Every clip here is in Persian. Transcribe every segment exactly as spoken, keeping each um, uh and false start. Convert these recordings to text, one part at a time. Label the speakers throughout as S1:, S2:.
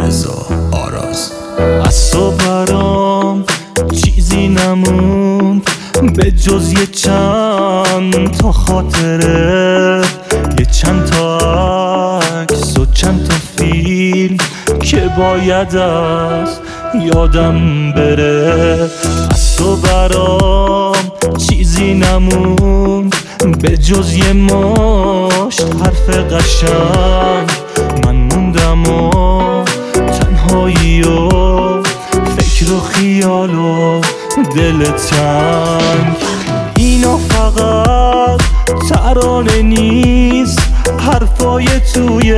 S1: رضا آراز.
S2: از تو برام چیزی نموند به جز یه چند تا خاطره، یه چند تا عکس و چند تا فیلم که باید از یادم بره. از تو برام چیزی نموند به جز یه مشت حرف قشنگ. من موندم و تنهایی و فکر و خیال و دل تنگ. اینا فقط ترانه نیست، حرفای توی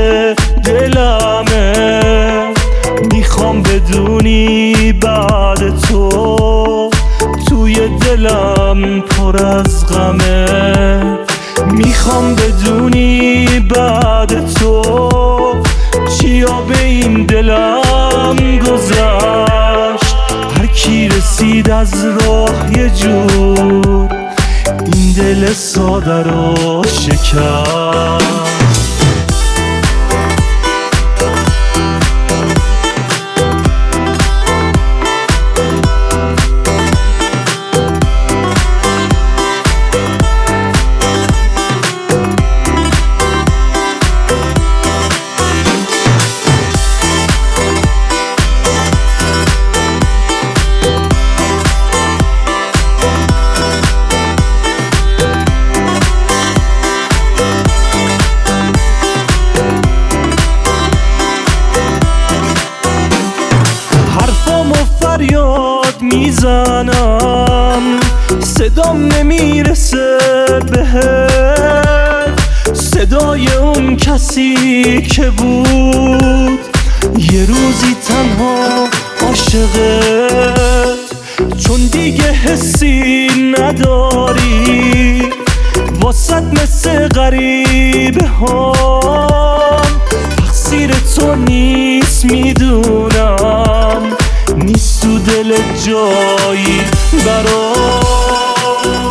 S2: دلمه. میخوام بدونی بعد تو توی دلم پر از غمه. میخوام بدونی بعد تو چیا به این دلم گذشت. هر کی رسید از راه یه جور این دل ساده رو شکست. فریاد میزنم صدام نمیرسه بهت، صدای اون کسی که بود یه روزی تنها عاشقت. چون دیگه حسی نداری واسط مثل غریبه هم، تقصیر تو نیست میدونم، نیست تو دل جایی برام.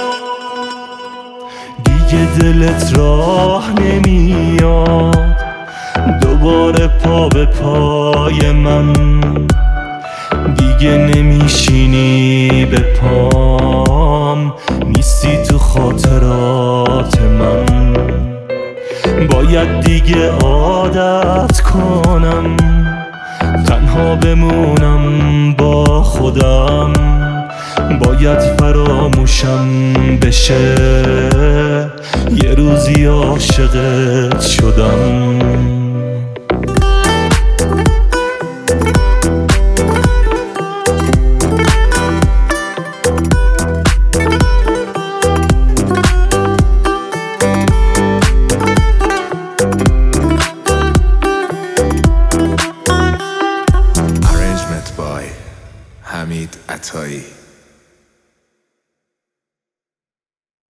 S2: دیگه دلت راه نمیاد دوباره پا به پای من، دیگه نمیشینی به پام، نیستی تو خاطرات من. باید دیگه عادت کنم تنها بمونم با خودم، باید فراموشم بشه یه روزی عاشقت شدم.
S1: حمید عطایی.